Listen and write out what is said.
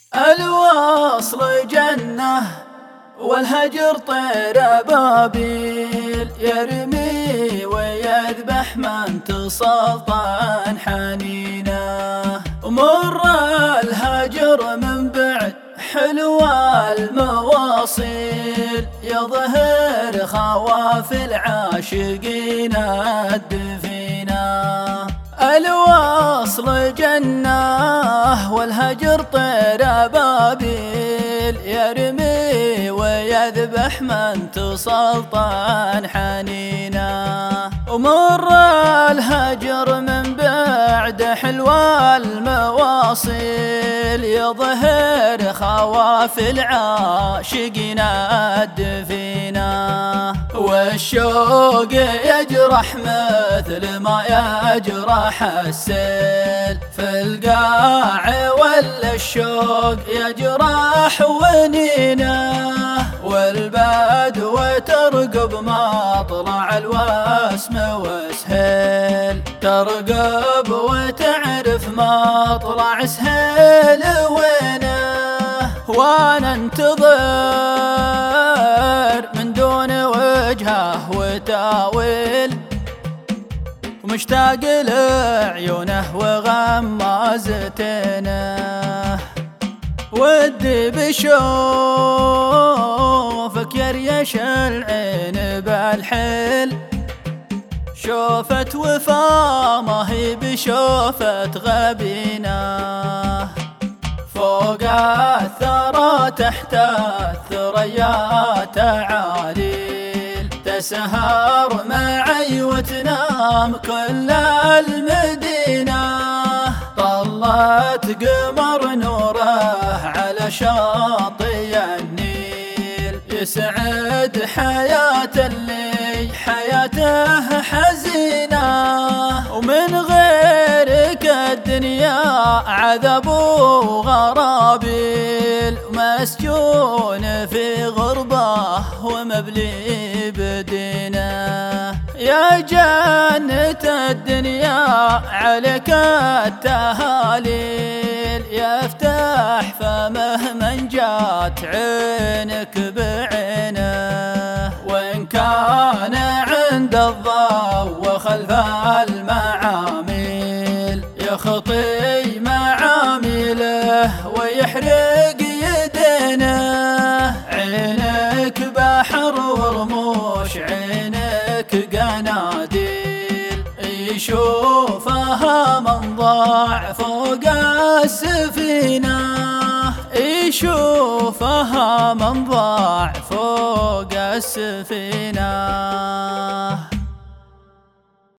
الوصل جنة والهجر طير أبابيل، يرمي ويذبح من تسلطن حنينه. مر الهجر من بعد حلو المواصيل، يظهر خواف العاشقين الدفينة. الوصل جنة والهجر طير أبابيل، يرمي ويذبح من تسلطن حنينه. ومر الهجر من بعد حلو المواصيل، يظهر خواف العاشقين الدفينة. والشوق يجرح مثل ما يجرح السيل في القاع، ولا الشوق يجرح ونينه. والبدو ترقب مطلع الوسم وسهيل، ترقب وتعرف مطلع سهيل وينه. وانا انتظر من دون وجهه وتاويل، ومشتاق لعيونه وغمازتنه. ودي بشوفك يريش العين بالحيل، شوفت وفا ما هي بشوفة غبينه. فوق الثرى تحت الثريا تعاليل، تسهر معي وتنام كل المدينة. طلت قمر نوره على شاطئ النيل، يسعد حياة اللي حياته حزينة. ومن غيرك الدنيا عذاب وغرابيل، مسجون في غربة ومبلي بدينه. يا جنة الدنيا عليك التهاليل، يفتح فمه من جات عينك بعينه. وإن كان عند الضوء وخلف المعاميل، يخطي معاميله ويحرق يدينه. عينك بحر ورموش عينك قناديل، يشوفها من ضاع فوق السفينة. يشوفها من ضاع فوق السفينة.